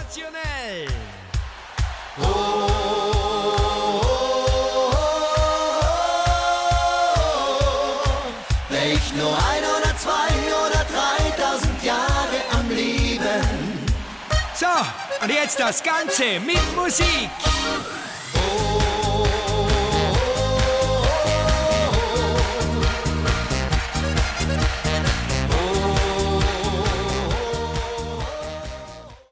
Sensationell! Wär ich nur 1 oder 2 oder 3000 Jahre am Leben. So, und jetzt das Ganze mit Musik.